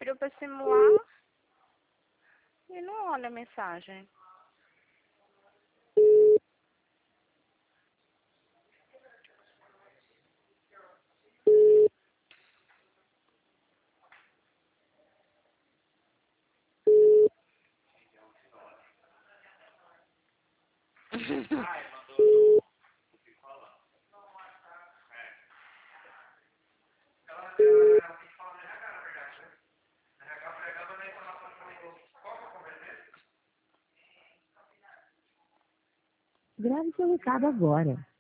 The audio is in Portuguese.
pediu pra simular e não olha a mensagem. Grave seu recado agora.